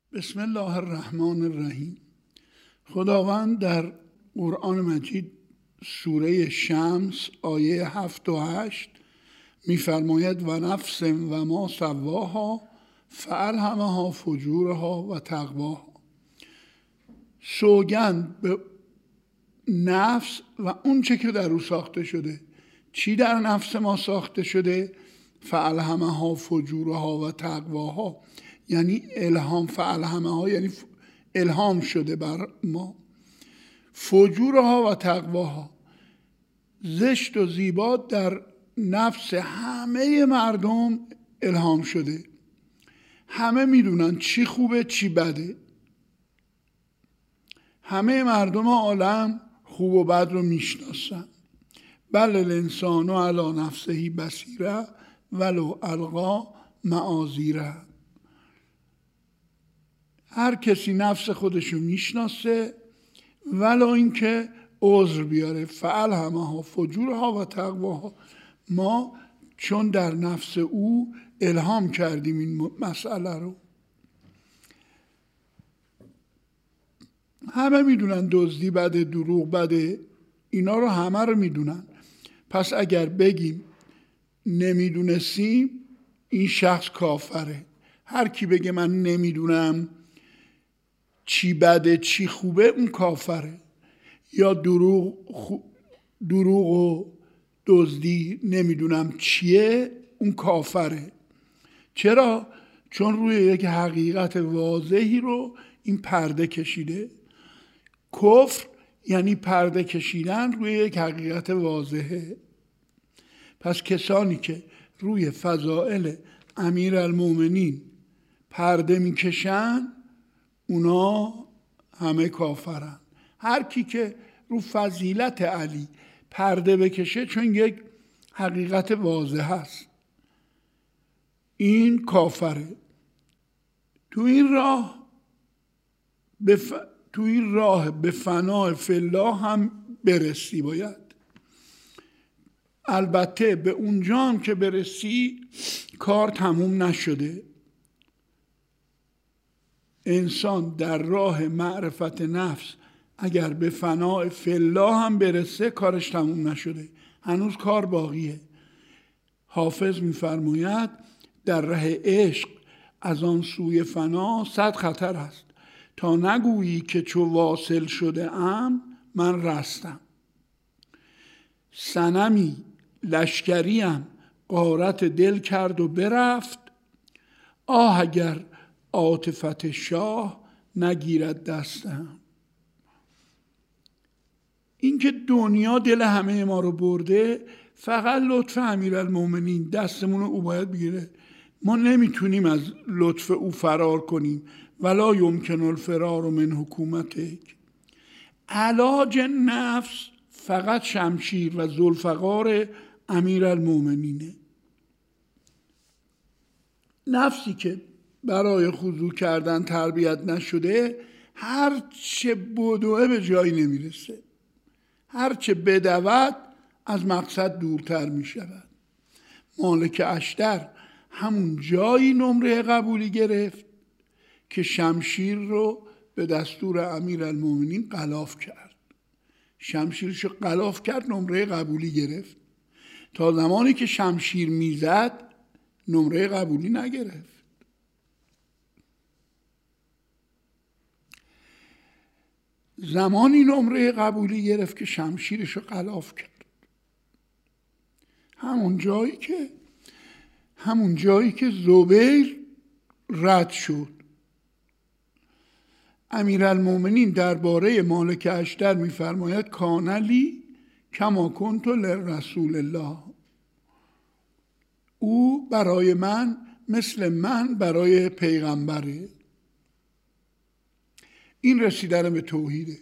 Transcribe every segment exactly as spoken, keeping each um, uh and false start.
بسم الله الرحمن الرحیم. خداوند در قرآن مجید سوره شمس آیه هفت و هشت می‌فرماید و نفس و ما سواها فالهمها فجورها و تقواها. سوگند به نفس و اون چه که در او ساخته شده. چی در نفس ما ساخته شده؟ فالهمها فجورها و تقواها، یعنی الهام. فالهمها یعنی الهام شده بر ما. فجورها و تقواها، زشت و زیبا در نفس همه مردم الهام شده. همه میدونن چی خوبه چی بده. همه مردم عالم خوب و بد رو میشناسن. بل الانسان علی نفسه بصیره ولو القی معاذیره. هر کسی نفس خودشو میشناسه ولو اینکه عذر بیاره. فالهمها فجورها و تقواها. ما چون در نفس او الهام کردیم این مسئله رو. همه میدونن دزدی بده، دروغ بده، اینا رو همه رو میدونن. پس اگر بگیم نمیدونستیم، این شخص کافره. هر کی بگه من نمیدونم چی بده چی خوبه، اون کافره. یا دروغ خو... دروغ و دزدی نمیدونم چیه، اون کافره. چرا؟ چون روی یک حقیقت واضحی رو این پرده کشیده. کفر یعنی پرده کشیدن روی یک حقیقت واضحه. پس کسانی که روی فضائل امیرالمومنین پرده میکشن، اونا همه کافرن. هر کی که رو فضیلت علی پرده بکشه، چون یک حقیقت واضح هست، این کافره. تو این راه بف... تو این راه به فنای فی الله هم برسی باید. البته به اونجا هم که برسی کار تموم نشده. انسان در راه معرفت نفس اگر به فنای فی الله هم برسه، کارش تموم نشده، هنوز کار باقیه. حافظ می‌فرماید در ره عشق از آن سوی فنا صد خطر است. تا نگویی که چو واصل شده ام من رستم. صنمی لشکریم غارت دل کرد و برفت. آه اگر عاطفت شاه نگیرد دستم. این که دنیا دل همه ما رو برده، فقط لطف امیرالمومنین دستمون رو او باید بگیره. ما نمیتونیم از لطف او فرار کنیم. ولا یمکن الفرار من حکومتک. علاج نفس فقط شمشیر و ذوالفقار امیرالمومنینه. نفسی که برای خضوع کردن تربیت نشده، هر چه بدوه به جایی نمیرسه. هر چه بدود از مقصد دورتر می شود. مالک اشتر همون جایی نمره قبولی گرفت که شمشیر رو به دستور امیرالمومنین غلاف کرد. شمشیرشو غلاف کرد، نمره قبولی گرفت. تا زمانی که شمشیر میزد نمره قبولی نگرفت. زمانی نمره قبولی گرفت که شمشیرشو غلاف کرد. همون جایی که همون جایی که زبیر رد شد. امیرالمومنین درباره مالک اشتر می‌فرماید کان لی کما کنت لرسول الله. او برای من مثل من برای پیغمبره. این رسیدن به توحیده.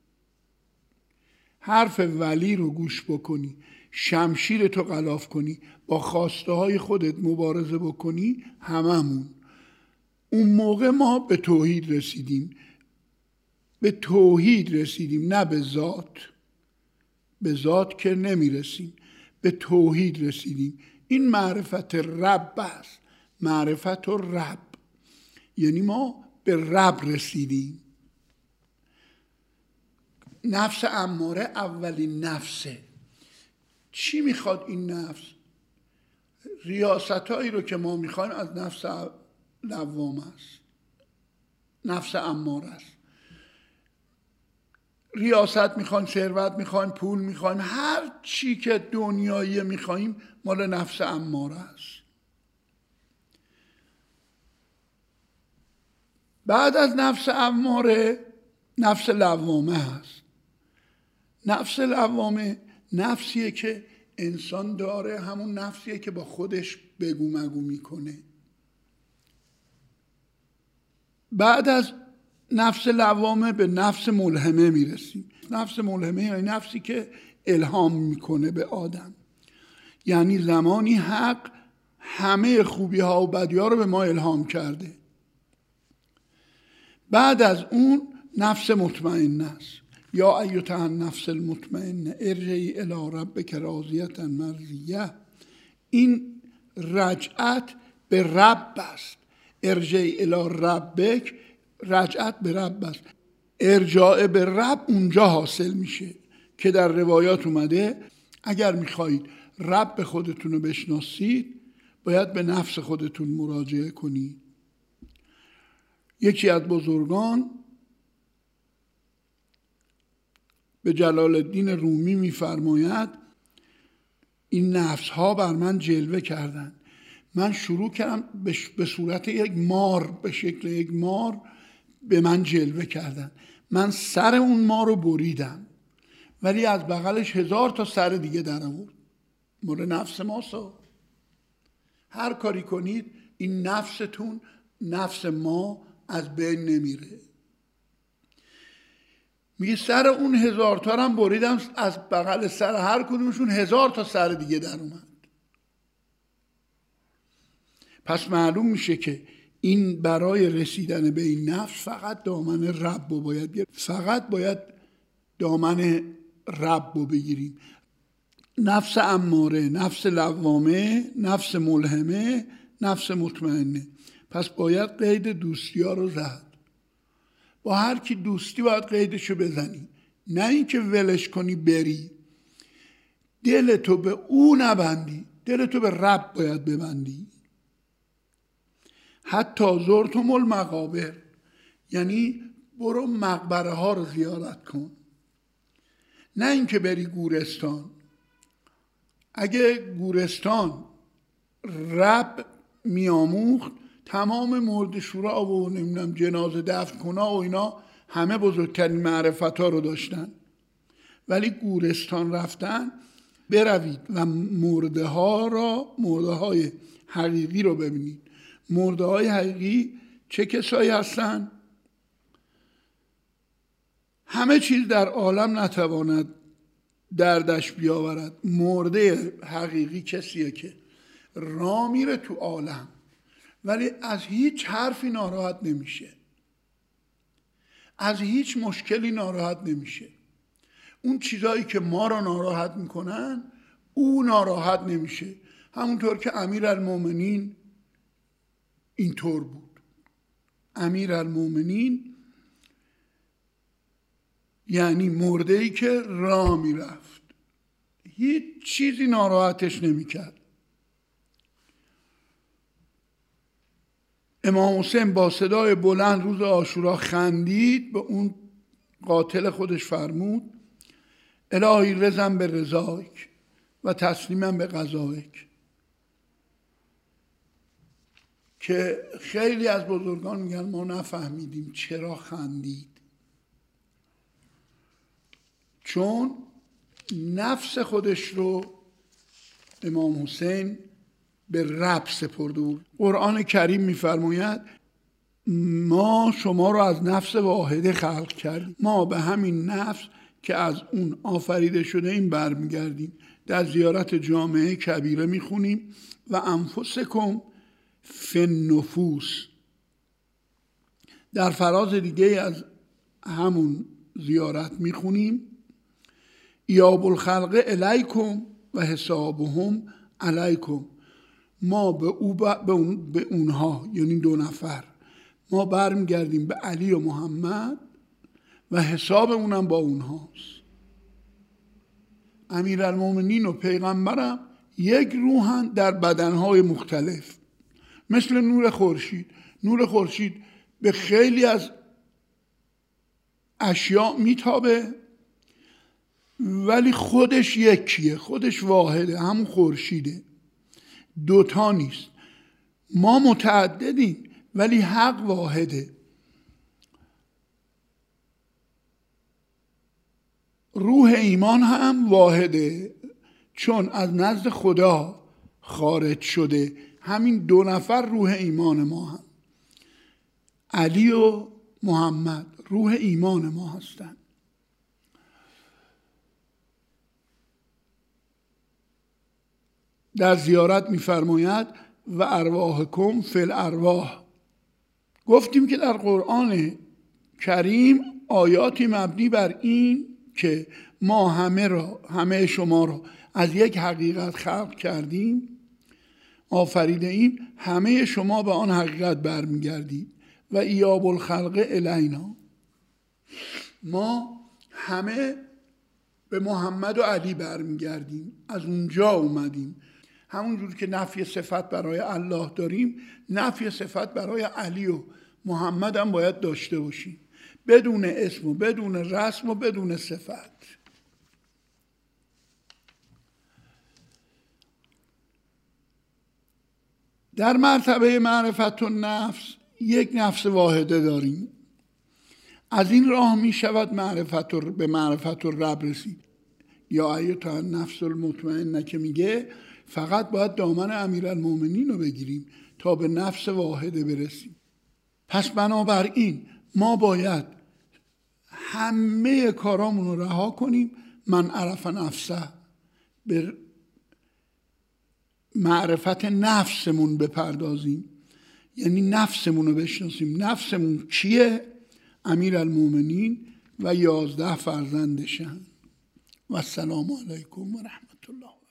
حرف ولی رو گوش بکنی، شمشیر تو غلاف کنی، با خواسته های خودت مبارزه بکنی، هممون اون موقع ما به توحید رسیدیم. به توحید رسیدیم، نه به ذات. به ذات که نمیرسیم، به توحید رسیدیم. این معرفت رب است. معرفت رب یعنی ما به رب رسیدیم. نفس اماره اولین نفسه. چی میخواد این نفس؟ ریاستایی رو که ما میخوایم از نفس لوامه است، نفس اماره است. ریاست میخوایم، ثروت میخوایم، پول میخوایم، هر چی که دنیایی میخوایم مال نفس اماره است. بعد از نفس اماره نفس لوامه هست. نفس لوامه نفسیه که انسان داره، همون نفسیه که با خودش بگو مگو میکنه. بعد از نفس لوامه به نفس ملهمه میرسیم. نفس ملهمه یعنی نفسی که الهام میکنه به آدم، یعنی زمانی حق همه خوبی ها و بدی ها رو به ما الهام کرده. بعد از اون نفس مطمئنه است. یا ایتها النفس المطمئنه ارجعی الی ربک راضیة مرضیه. این رجعت به رب است. ارجعی الی ربک، رجعت به رب است. ارجاع به رب اونجا حاصل میشه که در روایات اومده اگر میخواهید رب خودتون رو بشناسید باید به نفس خودتون مراجعه کنید. یکی از بزرگان به جلال الدین رومی میفرماید این نفس ها بر من جلوه کردن، من شروع کردم به صورت یک مار، به شکل یک مار به من جلوه کردن، من سر اون مار رو بریدم ولی از بغلش هزار تا سر دیگه در آورد. مال نفس ماسا. هر کاری کنید این نفستون، نفس ما از بین نمیره. میگه سر اون هزار تا هم بریدم، از بغل سر هر کدومشون هزار تا سر دیگه در اومد. پس معلوم میشه که این برای رسیدن به این نفس فقط دامن رب رو باید گرفت. فقط باید دامن رب رو بگیریم. نفس اماره، نفس لوامه، نفس ملهمه، نفس مطمئنه. پس باید قید دوستی ها رو زد. با هر کی دوستی باید قیدشو بزنی، نه اینکه ولش کنی بری. دلتو به او نبندی، دلتو به رب باید ببندی. حتی زرتم المقابر، یعنی برو مقبره ها رو زیارت کن، نه اینکه بری گورستان. اگه گورستان رب میاموخت تمام مرد شورا و نمیدونم جنازه دفن کنا و اینا همه بزرگترین معرفت ها رو داشتن، ولی گورستان رفتن بروید و مرده ها را، مرده های حقیقی رو ببینید. مرده های حقیقی چه کسایی هستن؟ همه چیز در عالم نتواند دردش بیاورد. مرده حقیقی کسیه که راه میره تو عالم ولی از هیچ حرفی ناراحت نمیشه، از هیچ مشکلی ناراحت نمیشه. اون چیزایی که ما را ناراحت میکنن او ناراحت نمیشه. همونطور که امیرالمومنین اینطور بود. امیرالمومنین یعنی مرده‌ای که راه میرفت، هیچ چیزی ناراحتش نمیکرد. امام حسین با صدای بلند روز عاشورا خندید، به اون قاتل خودش فرمود الهی رضا به رضایک و تسلیما به قضایک. که خیلی از بزرگان میگن ما نفهمیدیم چرا خندید، چون نفس خودش رو امام حسین به رب سپرده بود. قرآن کریم میفرماید ما شما رو از نفس واحده خلق کردیم، ما به همین نفس که از اون آفریده شده این برمیگردیم. در زیارت جامعه کبیره میخونیم و انفسکم فی النفوس. در فراز دیگه از همون زیارت میخونیم ایاب الخلق الیکم و حسابهم علیکم. ما به, او به, اون به اونها، یعنی دو نفر، ما برمیگردیم به علی و محمد و حساب اونم با اونهاست. امیرالمومنین و پیغمبرم یک روحن در بدنهای مختلف، مثل نور خورشید. نور خورشید به خیلی از اشیاء میتابه ولی خودش یکیه، خودش واحده، همون خورشیده، دوتا نیست. ما متعددیم ولی حق واحده. روح ایمان هم واحده، چون از نزد خدا خارج شده. همین دو نفر روح ایمان ما هم، علی و محمد روح ایمان ما هستند. در زیارت می‌فرماید و ارواحکم فی الارواح. گفتیم که در قرآن کریم آیاتی مبنی بر این که ما همه را همه شما را از یک حقیقت خلق کردیم، آفریده ایم، همه شما به آن حقیقت برمیگردید و ایاب الخلق الینا. ما همه به محمد و علی برمیگردیم، از اونجا اومدیم. همونجور که نفی صفت برای الله داریم، نفی صفت برای علی و محمد هم باید داشته باشیم، بدون اسم و بدون رسم و بدون صفت. در مرتبه معرفت النفس یک نفس واحده داریم. از این راه می شود معرفت و به معرفت الرب رسید. یا ایها النفس المطمئنه که میگه فقط باید دامن امیرالمومنین رو بگیریم تا به نفس واحده برسیم. پس بنابراین ما باید همه کارامون رو رها کنیم، من عرف نفسه، به معرفت نفسمون بپردازیم، یعنی نفسمون رو بشناسیم. نفسمون کیه؟ امیرالمومنین و یازده فرزندشن. و السلام علیکم و رحمت الله.